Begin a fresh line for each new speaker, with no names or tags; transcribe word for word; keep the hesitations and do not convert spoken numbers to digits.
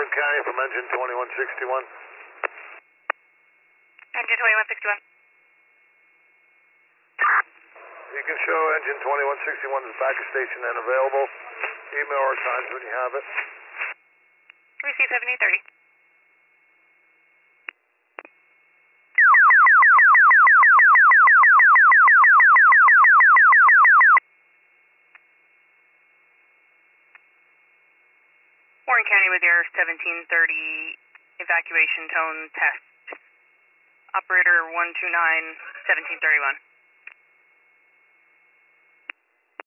Warren County from engine twenty-one sixty-one.
Engine twenty-one sixty-one.
You can show engine twenty-one sixty-one is back at station and available. Email our times when you have it.
Receive seventeen thirty. Warren County with your seventeen thirty evacuation tone test. Operator one two nine, seventeen thirty-one.